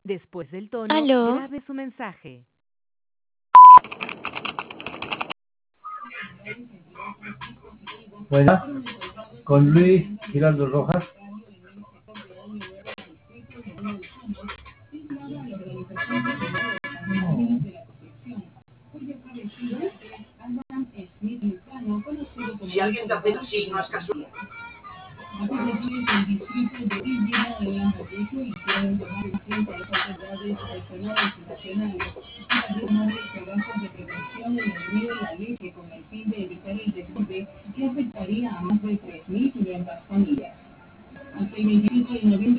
Después del tono, Aló, grabe su mensaje. Buenas, con Luis Giraldo Rojas. Si alguien te hace así, no es casual. Que afectaría a más de 3.500 familias. Hasta el 27 de noviembre